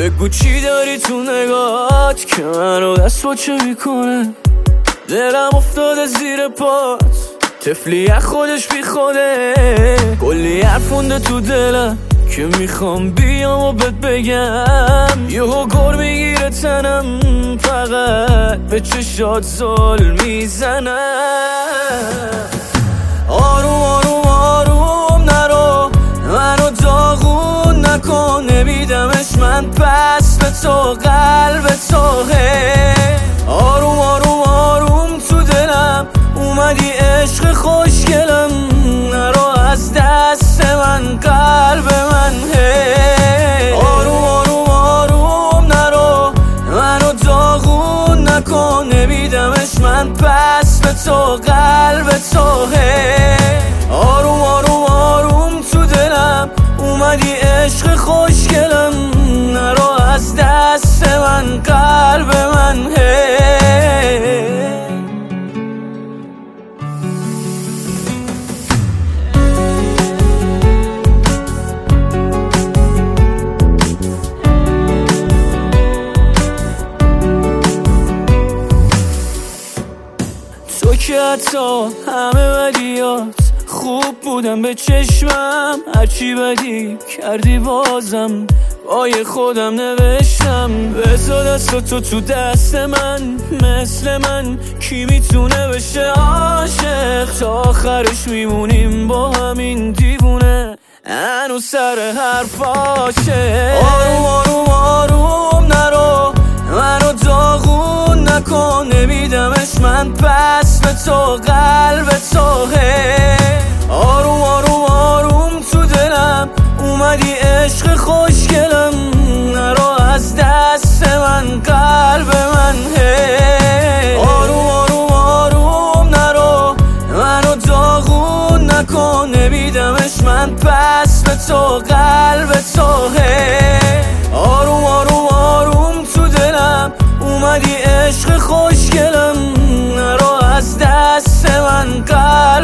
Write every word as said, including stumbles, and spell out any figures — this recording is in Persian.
بگو چی داری تو نگات که منو دست باچه میکنه. دلم افتاده زیر پات، طفلی از خودش بی خوده. کلی حرفونده تو دلم که میخوام بیام و بهت بگم. یهو گر میگیره تنم، فقط به چشات زل میزنم. آروم آروم آروم نرو، منو داغون نکن. نمیدمش من پس به تو، قلب توه. آروم آروم آروم تو دلم اومدی عشق خوشگلم. نرو از دست من، قلب من. هی آروم آروم آروم نرو، منو داغون نکن. نمیدمش من پس به تو، قلب توه. آروم آروم آروم تو دلم اومدی عشق خوشگلم. نرو از دست من، قلب من. هی تو که حتی همه بدیات خوب بودم به چشمم. هرچی بدی کردی بازم بای خودم نوشتم. بذار دست تو تو دست من، مثل من کی میتونه بشه عاشق؟ تا آخرش میمونیم با همین دیوونه، هنوز سر حرفاشه. آروم آروم آروم نرو، منو داغون نکن. نمیدمش من پس به تو، قلب توه. آروم آروم آروم تو دلم اومدی عشق خوشگلم. نرو از دست من، قلب من. هی آروم آروم آروم نرو، منو داغون نکن. نمیدمش من پس به تو، قلب توه. آروم آروم آروم تو دلم اومدی عشق خوشگلم. نرو از دست من، قلب